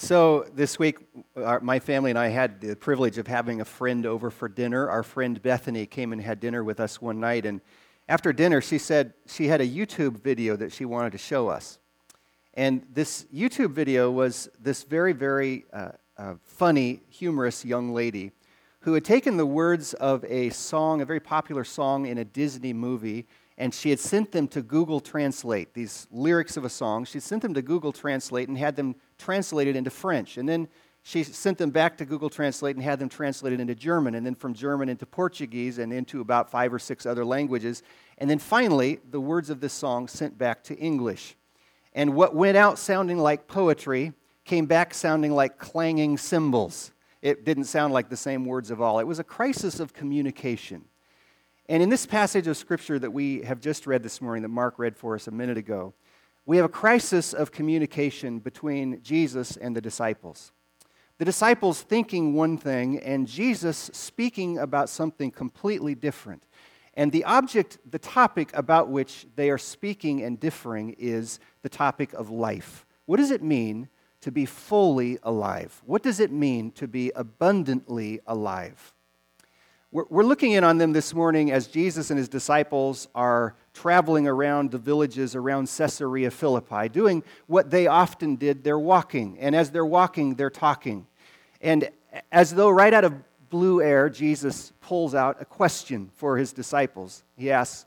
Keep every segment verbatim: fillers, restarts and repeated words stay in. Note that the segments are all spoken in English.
So this week, our, my family and I had the privilege of having a friend over for dinner. Our friend Bethany came and had dinner with us one night, and after dinner, she said she had a YouTube video that she wanted to show us. And this YouTube video was this very, very uh, uh, funny, humorous young lady who had taken the words of a song, a very popular song in a Disney movie, and she had sent them to Google Translate, these lyrics of a song. She sent them to Google Translate and had them translated into French. And then she sent them back to Google Translate and had them translated into German, and then from German into Portuguese and into about five or six other languages. And then finally, the words of this song sent back to English. And what went out sounding like poetry came back sounding like clanging cymbals. It didn't sound like the same words of all. It was a crisis of communication. And in this passage of Scripture that we have just read this morning, that Mark read for us a minute ago, we have a crisis of communication between Jesus and the disciples. The disciples thinking one thing and Jesus speaking about something completely different. And the object, the topic about which they are speaking and differing is the topic of life. What does it mean to be fully alive? What does it mean to be abundantly alive? We're looking in on them this morning as Jesus and his disciples are traveling around the villages around Caesarea Philippi, doing what they often did. They're walking, and as they're walking, they're talking. And as though right out of blue air, Jesus pulls out a question for his disciples. He asks,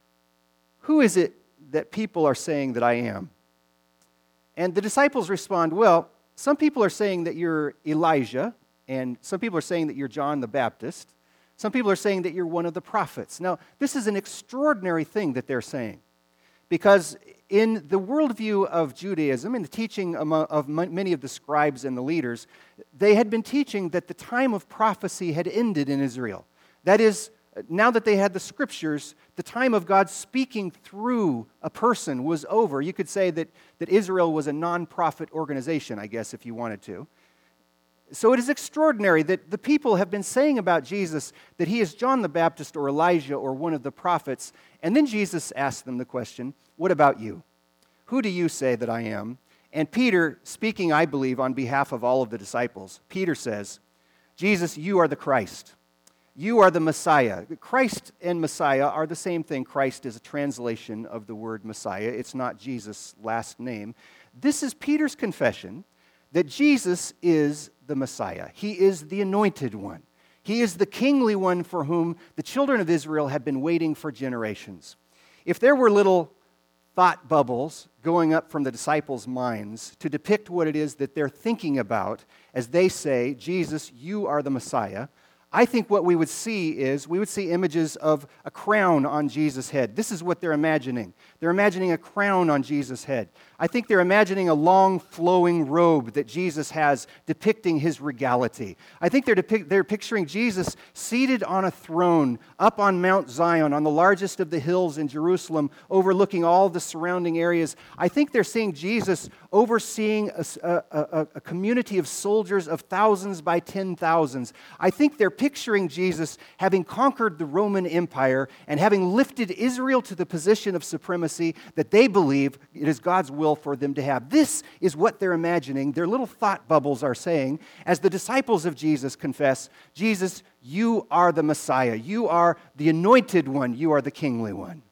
"Who is it that people are saying that I am?" And the disciples respond, "Well, some people are saying that you're Elijah, and some people are saying that you're John the Baptist. Some people are saying that you're one of the prophets." Now, this is an extraordinary thing that they're saying, because in the worldview of Judaism, in the teaching of many of the scribes and the leaders, they had been teaching that the time of prophecy had ended in Israel. That is, now that they had the Scriptures, the time of God speaking through a person was over. You could say that, that Israel was a non-prophet organization, I guess, if you wanted to. So it is extraordinary that the people have been saying about Jesus that he is John the Baptist or Elijah or one of the prophets. And then Jesus asked them the question, "What about you? Who do you say that I am?" And Peter, speaking, I believe, on behalf of all of the disciples, Peter says, "Jesus, you are the Christ. You are the Messiah." Christ and Messiah are the same thing. Christ is a translation of the word Messiah. It's not Jesus' last name. This is Peter's confession that Jesus is the Messiah. He is the anointed one. He is the kingly one for whom the children of Israel have been waiting for generations. If there were little thought bubbles going up from the disciples' minds to depict what it is that they're thinking about as they say, "Jesus, you are the Messiah," I think what we would see is, we would see images of a crown on Jesus' head. This is what they're imagining. They're imagining a crown on Jesus' head. I think they're imagining a long flowing robe that Jesus has depicting his regality. I think they're, depict- they're picturing Jesus seated on a throne up on Mount Zion, on the largest of the hills in Jerusalem, overlooking all the surrounding areas. I think they're seeing Jesus overseeing a, a, a, a community of soldiers of thousands by ten thousands. I think they're picturing Jesus having conquered the Roman Empire and having lifted Israel to the position of supremacy that they believe it is God's will for them to have. This is what they're imagining. Their little thought bubbles are saying, as the disciples of Jesus confess, "Jesus, you are the Messiah. You are the anointed one. You are the kingly one."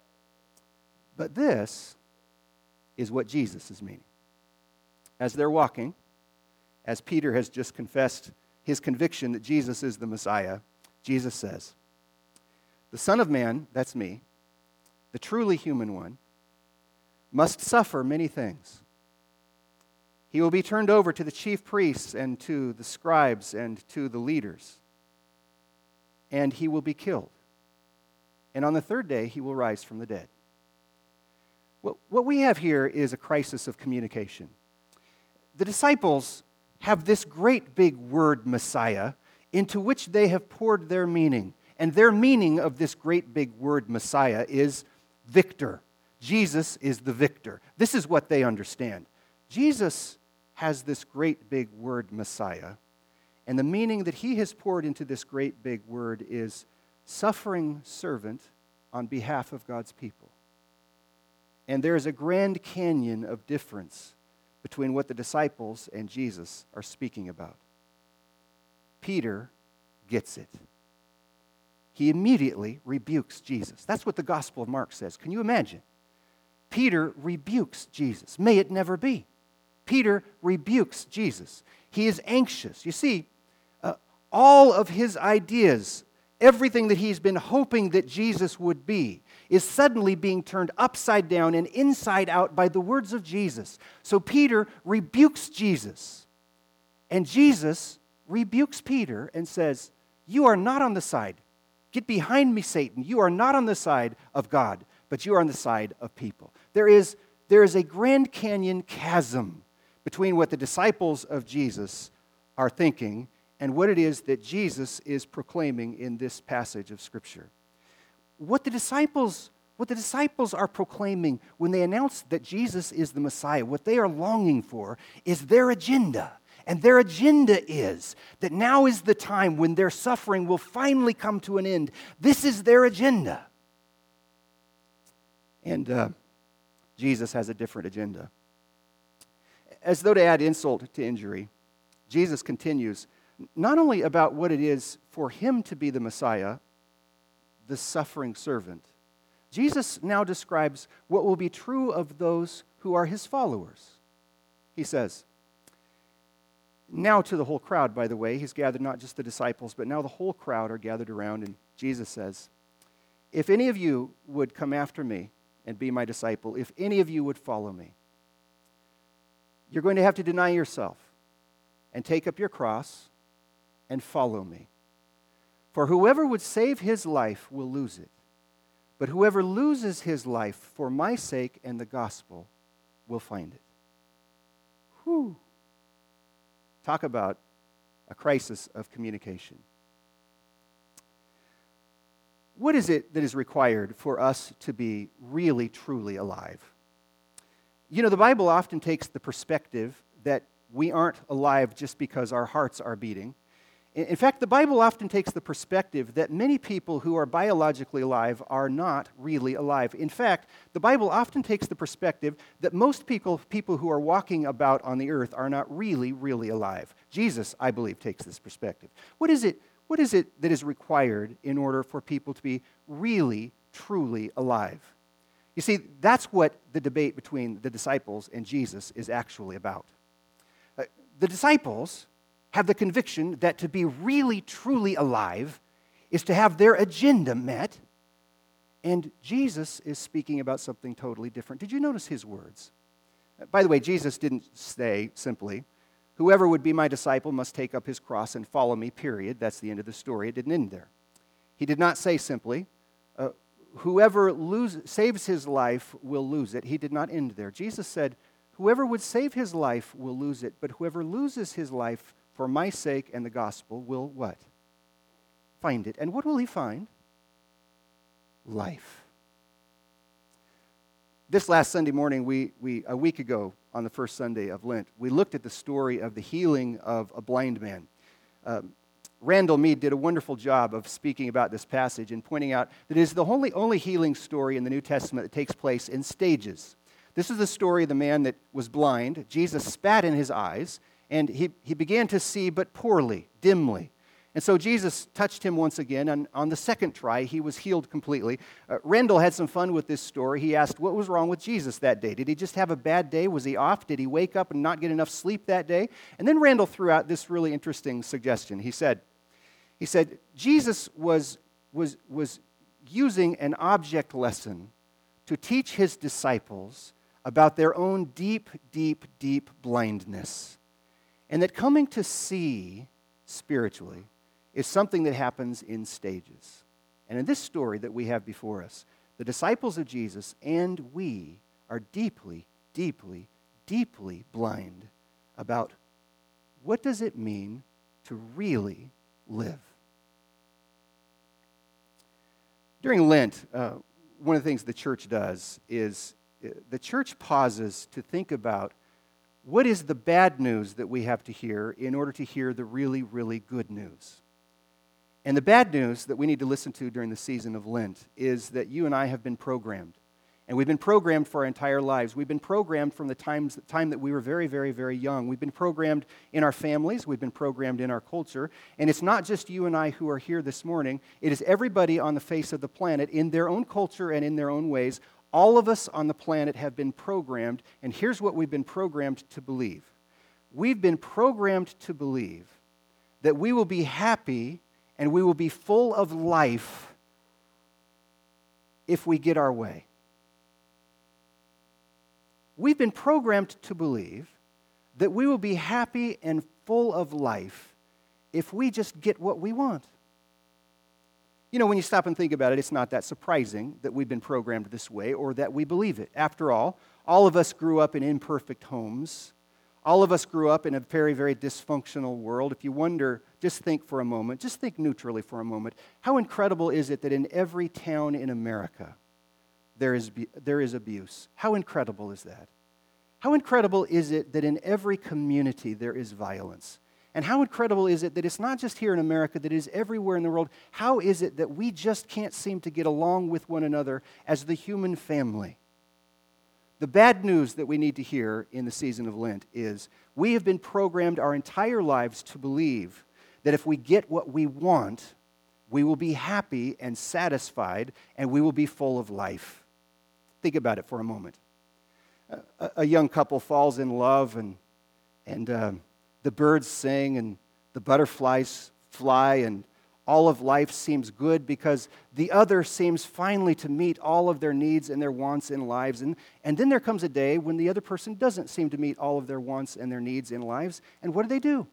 But this is what Jesus is meaning. As they're walking, as Peter has just confessed his conviction that Jesus is the Messiah, Jesus says, "The Son of Man," that's me, "the truly human one, must suffer many things. He will be turned over to the chief priests and to the scribes and to the leaders, and he will be killed. And on the third day, he will rise from the dead." What, what we have here is a crisis of communication. The disciples have this great big word, Messiah, into which they have poured their meaning. And their meaning of this great big word, Messiah, is victor. Jesus is the victor. This is what they understand. Jesus has this great big word, Messiah, and the meaning that he has poured into this great big word is suffering servant on behalf of God's people. And there is a grand canyon of difference between what the disciples and Jesus are speaking about. Peter gets it. He immediately rebukes Jesus. That's what the Gospel of Mark says. Can you imagine? Peter rebukes Jesus. May it never be. Peter rebukes Jesus. He is anxious. You see, uh, all of his ideas, everything that he's been hoping that Jesus would be, is suddenly being turned upside down and inside out by the words of Jesus. So Peter rebukes Jesus. And Jesus rebukes Peter and says, "You are not on the side. Get behind me, Satan. You are not on the side of God, but you are on the side of people." There is, there is a Grand Canyon chasm between what the disciples of Jesus are thinking and what it is that Jesus is proclaiming in this passage of Scripture. What the disciples, what the disciples are proclaiming when they announce that Jesus is the Messiah, what they are longing for is their agenda. And their agenda is that now is the time when their suffering will finally come to an end. This is their agenda. And uh, Jesus has a different agenda. As though to add insult to injury, Jesus continues not only about what it is for him to be the Messiah, the suffering servant. Jesus now describes what will be true of those who are his followers. He says, now to the whole crowd, by the way, he's gathered not just the disciples, but now the whole crowd are gathered around, and Jesus says, if any of you would come after me and be my disciple, if any of you would follow me, you're going to have to deny yourself and take up your cross and follow me. For whoever would save his life will lose it, but whoever loses his life for my sake and the gospel will find it. Whew. Talk about a crisis of communication. What is it that is required for us to be really, truly alive? You know, the Bible often takes the perspective that we aren't alive just because our hearts are beating. In fact, the Bible often takes the perspective that many people who are biologically alive are not really alive. In fact, the Bible often takes the perspective that most people, people who are walking about on the earth are not really, really alive. Jesus, I believe, takes this perspective. What is it, what is it that is required in order for people to be really, truly alive? You see, that's what the debate between the disciples and Jesus is actually about. Uh, the disciples have the conviction that to be really, truly alive is to have their agenda met, and Jesus is speaking about something totally different. Did you notice his words? By the way, Jesus didn't say simply, whoever would be my disciple must take up his cross and follow me, period. That's the end of the story. It didn't end there. He did not say simply, uh, whoever lose, saves his life will lose it. He did not end there. Jesus said, whoever would save his life will lose it, but whoever loses his life for my sake and the gospel will what? Find it. And what will he find? Life. This last Sunday morning, we, we a week ago, on the first Sunday of Lent, we looked at the story of the healing of a blind man. Um, Randall Mead did a wonderful job of speaking about this passage and pointing out that it is the only, only healing story in the New Testament that takes place in stages. This is the story of the man that was blind. Jesus spat in his eyes, and he, he began to see, but poorly, dimly. And so Jesus touched him once again, and on the second try, he was healed completely. Uh, Rendell had some fun with this story. He asked, what was wrong with Jesus that day? Did he just have a bad day? Was he off? Did he wake up and not get enough sleep that day? And then Rendell threw out this really interesting suggestion. He said, he said, Jesus was, was, was using an object lesson to teach his disciples about their own deep, deep, deep blindness. And that coming to see spiritually is something that happens in stages. And in this story that we have before us, the disciples of Jesus and we are deeply, deeply, deeply blind about what does it mean to really live. During Lent, uh, one of the things the church does is uh, the church pauses to think about what is the bad news that we have to hear in order to hear the really, really good news? And the bad news that we need to listen to during the season of Lent is that you and I have been programmed. And we've been programmed for our entire lives. We've been programmed from the times, time that we were very, very, very young. We've been programmed in our families. We've been programmed in our culture. And it's not just you and I who are here this morning. It is everybody on the face of the planet in their own culture and in their own ways. All of us on the planet have been programmed. And here's what we've been programmed to believe. We've been programmed to believe that we will be happy and we will be full of life if we get our way. We've been programmed to believe that we will be happy and full of life if we just get what we want. You know, when you stop and think about it, it's not that surprising that we've been programmed this way or that we believe it. After all, all of us grew up in imperfect homes. All of us grew up in a very, very dysfunctional world. If you wonder, just think for a moment, just think neutrally for a moment, how incredible is it that in every town in America, There is, there is abuse? How incredible is that? How incredible is it that in every community there is violence? And how incredible is it that it's not just here in America, that it is everywhere in the world? How is it that we just can't seem to get along with one another as the human family? The bad news that we need to hear in the season of Lent is we have been programmed our entire lives to believe that if we get what we want, we will be happy and satisfied, and we will be full of life. Think about it for a moment. A, a young couple falls in love, and, and uh, the birds sing, and the butterflies fly, and all of life seems good because the other seems finally to meet all of their needs and their wants in lives. And, and then there comes a day when the other person doesn't seem to meet all of their wants and their needs in lives. And what do they do?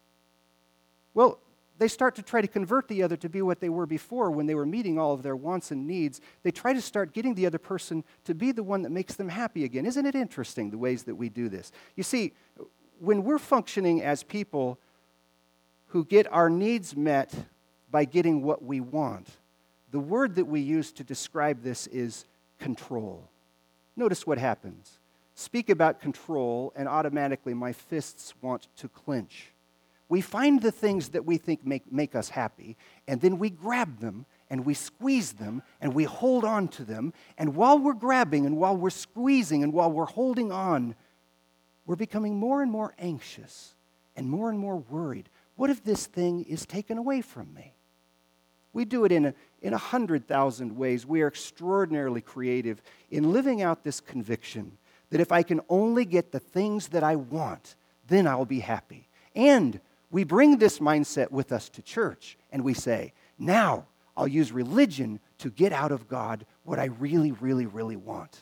Well, they start to try to convert the other to be what they were before when they were meeting all of their wants and needs. They try to start getting the other person to be the one that makes them happy again. Isn't it interesting, the ways that we do this? You see, when we're functioning as people who get our needs met by getting what we want, the word that we use to describe this is control. Notice what happens. Speak about control, and automatically my fists want to clench. We find the things that we think make, make us happy, and then we grab them, and we squeeze them, and we hold on to them. And while we're grabbing, and while we're squeezing, and while we're holding on, we're becoming more and more anxious and more and more worried. What if this thing is taken away from me? We do it in a, in a hundred thousand ways. We are extraordinarily creative in living out this conviction that if I can only get the things that I want, then I'll be happy. And we bring this mindset with us to church, and we say, now I'll use religion to get out of God what I really, really, really want.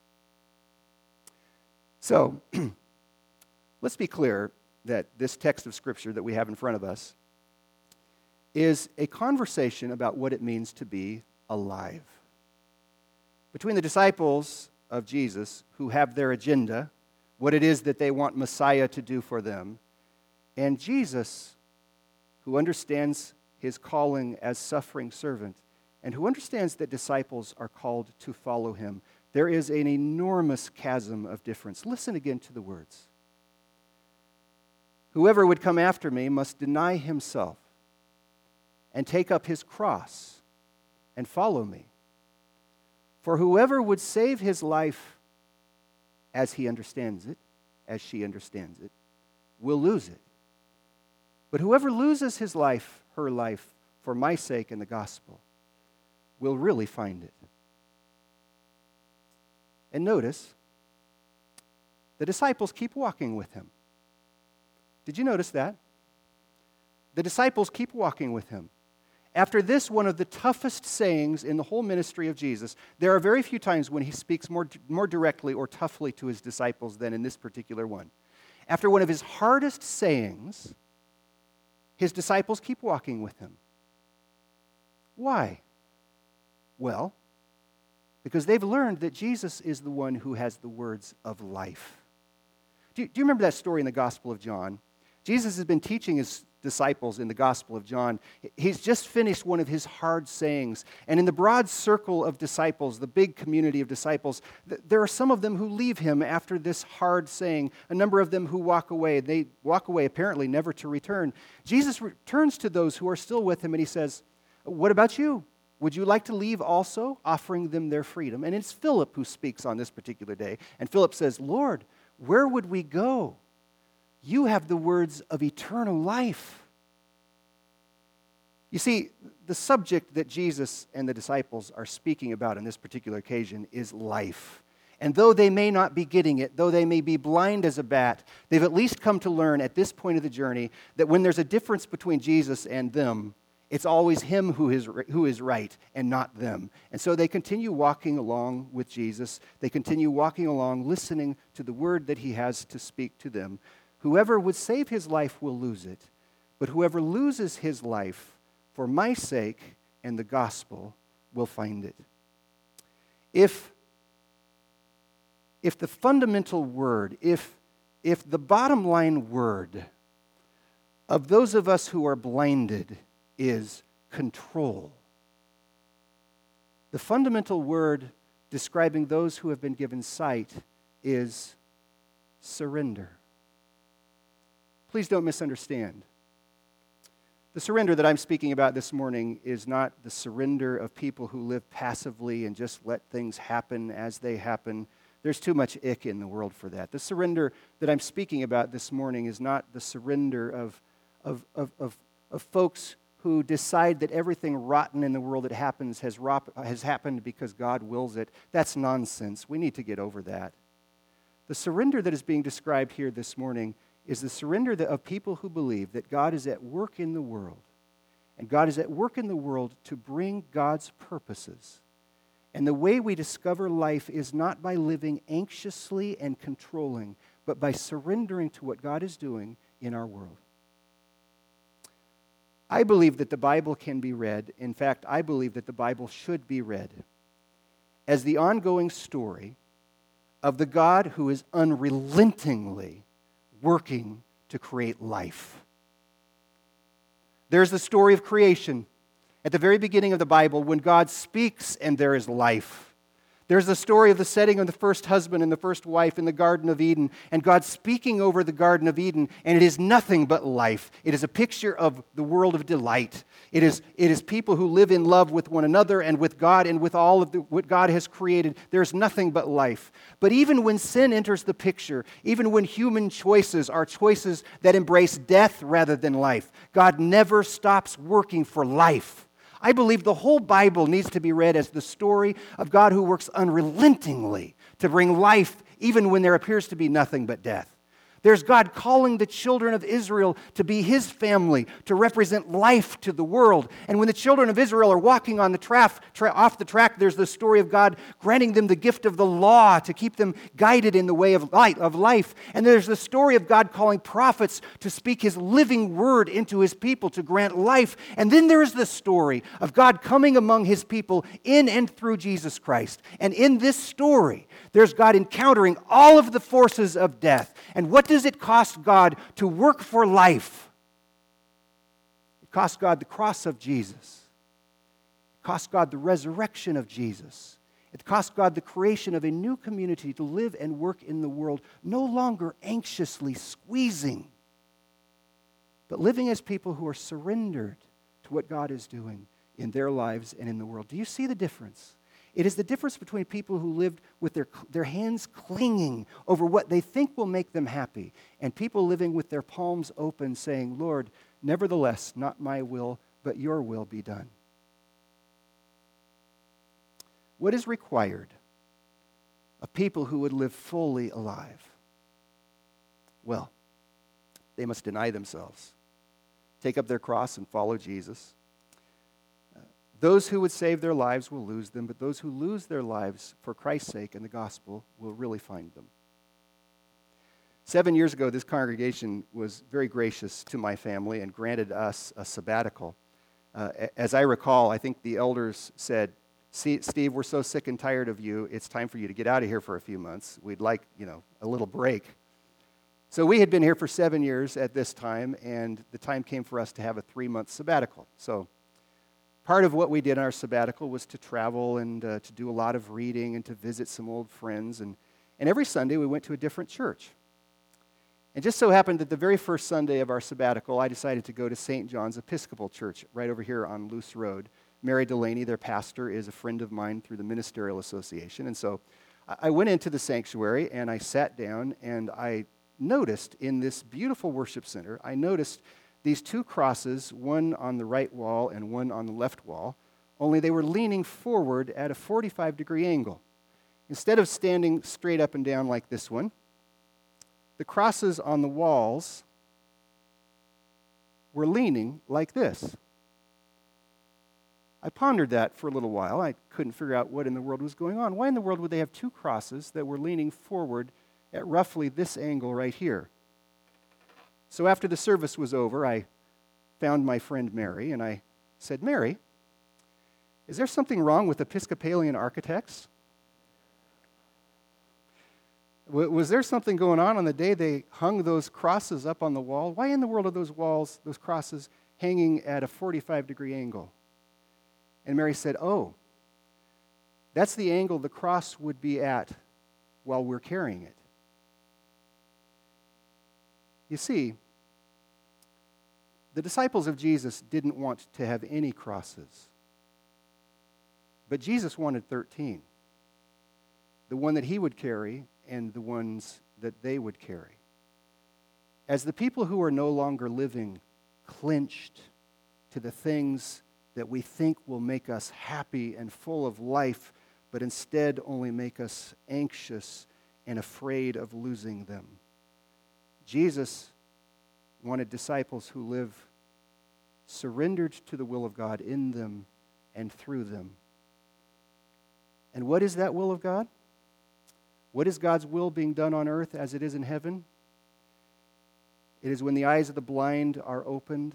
So, let's be clear that this text of Scripture that we have in front of us is a conversation about what it means to be alive. Between the disciples of Jesus, who have their agenda, what it is that they want Messiah to do for them, and Jesus, who understands his calling as suffering servant, and who understands that disciples are called to follow him, there is an enormous chasm of difference. Listen again to the words. Whoever would come after me must deny himself and take up his cross and follow me. For whoever would save his life as he understands it, as she understands it, will lose it. But whoever loses his life, her life, for my sake and the gospel, will really find it. And notice, the disciples keep walking with him. Did you notice that? The disciples keep walking with him. After this, one of the toughest sayings in the whole ministry of Jesus, there are very few times when he speaks more, more directly or toughly to his disciples than in this particular one. After one of his hardest sayings, his disciples keep walking with him. Why? Well, because they've learned that Jesus is the one who has the words of life. Do you, do you remember that story in the Gospel of John? Jesus has been teaching his disciples in the Gospel of John. He's just finished one of his hard sayings. And in the broad circle of disciples, the big community of disciples, th- there are some of them who leave him after this hard saying, a number of them who walk away. They walk away apparently never to return. Jesus returns to those who are still with him and he says, what about you? would you like to leave also? Offering them their freedom. And it's Philip who speaks on this particular day. And Philip says, Lord, where would we go? You have the words of eternal life. You see, the subject that Jesus and the disciples are speaking about on this particular occasion is life. And though they may not be getting it, though they may be blind as a bat, they've at least come to learn at this point of the journey that when there's a difference between Jesus and them, it's always him who is, who is right and not them. And so they continue walking along with Jesus. They continue walking along, listening to the word that he has to speak to them. Whoever would save his life will lose it, but whoever loses his life for my sake and the gospel will find it. If If the fundamental word, if, if the bottom line word of those of us who are blinded is control, the fundamental word describing those who have been given sight is surrender. Please don't misunderstand. The surrender that I'm speaking about this morning is not the surrender of people who live passively and just let things happen as they happen. There's too much ick in the world for that. The surrender that I'm speaking about this morning is not the surrender of, of, of, of, of folks who decide that everything rotten in the world that happens has, rop, has happened because God wills it. That's nonsense. We need to get over that. The surrender that is being described here this morning is the surrender of people who believe that God is at work in the world. And God is at work in the world to bring God's purposes. And the way we discover life is not by living anxiously and controlling, but by surrendering to what God is doing in our world. I believe that the Bible can be read. In fact, I believe that the Bible should be read as the ongoing story of the God who is unrelentingly working to create life. There's the story of creation. At the very beginning of the Bible, when God speaks and there is life. There's the story of the setting of the first husband and the first wife in the Garden of Eden, and God speaking over the Garden of Eden, and it is nothing but life. It is a picture of the world of delight. It is, it is people who live in love with one another and with God and with all of the, what God has created. There's nothing but life. But even when sin enters the picture, even when human choices are choices that embrace death rather than life, God never stops working for life. I believe the whole Bible needs to be read as the story of God who works unrelentingly to bring life even when there appears to be nothing but death. There's God calling the children of Israel to be His family, to represent life to the world. And when the children of Israel are walking on the track, tra- off the track, there's the story of God granting them the gift of the law to keep them guided in the way of light, of life. And there's the story of God calling prophets to speak His living word into His people to grant life. And then there is the story of God coming among His people in and through Jesus Christ. And in this story, there's God encountering all of the forces of death. And what does it cost God to work for life? It cost God the cross of Jesus. It cost God the resurrection of Jesus. It cost God the creation of a new community to live and work in the world, no longer anxiously squeezing, but living as people who are surrendered to what God is doing in their lives and in the world. Do you see the difference? It is the difference between people who lived with their, their hands clinging over what they think will make them happy and people living with their palms open saying, Lord, nevertheless, not my will, but your will be done. What is required of people who would live fully alive? Well, they must deny themselves, take up their cross and follow Jesus. Those who would save their lives will lose them, but those who lose their lives for Christ's sake and the gospel will really find them. Seven years ago, this congregation was very gracious to my family and granted us a sabbatical. Uh, as I recall, I think the elders said, Steve, we're so sick and tired of you, it's time for you to get out of here for a few months. We'd like, you know, a little break. So we had been here for seven years at this time, and the time came for us to have a three-month sabbatical. So part of what we did in our sabbatical was to travel and uh, to do a lot of reading and to visit some old friends. And, and every Sunday we went to a different church. And just so happened that the very first Sunday of our sabbatical, I decided to go to Saint John's Episcopal Church right over here on Luce Road. Mary Delaney, their pastor, is a friend of mine through the Ministerial Association. And so I went into the sanctuary and I sat down and I noticed in this beautiful worship center, I noticed these two crosses, one on the right wall and one on the left wall, only they were leaning forward at a forty-five degree angle. Instead of standing straight up and down like this one, the crosses on the walls were leaning like this. I pondered that for a little while. I couldn't figure out what in the world was going on. Why in the world would they have two crosses that were leaning forward at roughly this angle right here? So after the service was over, I found my friend Mary, and I said, Mary, is there something wrong with Episcopalian architects? W- was there something going on on the day they hung those crosses up on the wall? Why in the world are those walls, those crosses, hanging at a forty-five degree angle? And Mary said, oh, that's the angle the cross would be at while we're carrying it. You see, the disciples of Jesus didn't want to have any crosses. But Jesus wanted thirteen. The one that he would carry and the ones that they would carry. As the people who are no longer living clinched to the things that we think will make us happy and full of life, but instead only make us anxious and afraid of losing them. Jesus wanted disciples who live surrendered to the will of God in them and through them. And what is that will of God? What is God's will being done on earth as it is in heaven? It is when the eyes of the blind are opened.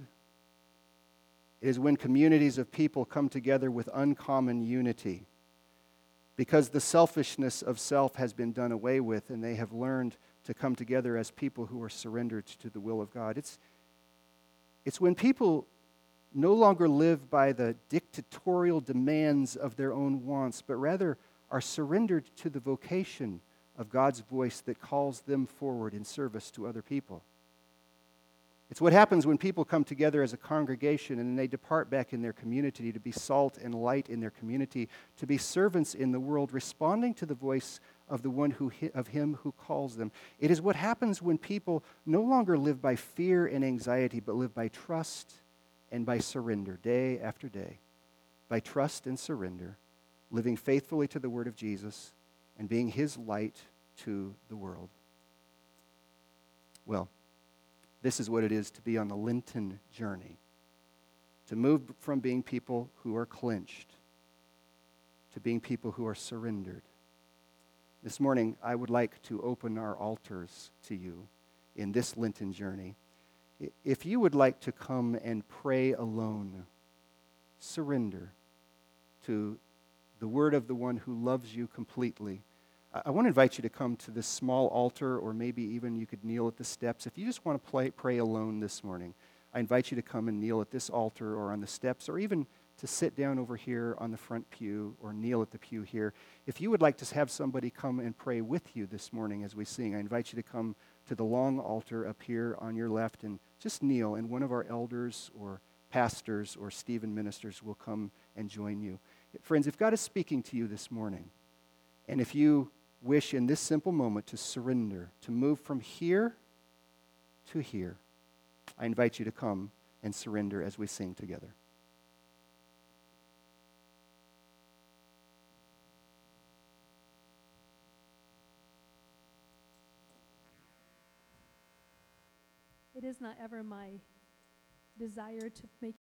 It is when communities of people come together with uncommon unity, because the selfishness of self has been done away with and they have learned to come together as people who are surrendered to the will of God. It's, it's when people no longer live by the dictatorial demands of their own wants, but rather are surrendered to the vocation of God's voice that calls them forward in service to other people. It's what happens when people come together as a congregation and then they depart back in their community to be salt and light in their community, to be servants in the world, responding to the voice of the one who of him who calls them. It is what happens when people no longer live by fear and anxiety, but live by trust and by surrender, day after day. By trust and surrender, living faithfully to the word of Jesus and being his light to the world. Well, this is what it is to be on the Lenten journey, to move from being people who are clinched to being people who are surrendered. This morning, I would like to open our altars to you in this Lenten journey. If you would like to come and pray alone, surrender to the word of the one who loves you completely, I want to invite you to come to this small altar, or maybe even you could kneel at the steps. If you just want to play, pray alone this morning, I invite you to come and kneel at this altar or on the steps, or even to sit down over here on the front pew or kneel at the pew here. If you would like to have somebody come and pray with you this morning as we sing, I invite you to come to the long altar up here on your left and just kneel, and one of our elders or pastors or Stephen ministers will come and join you. Friends, if God is speaking to you this morning, and if you wish in this simple moment to surrender, to move from here to here, I invite you to come and surrender as we sing together. It is not ever my desire to make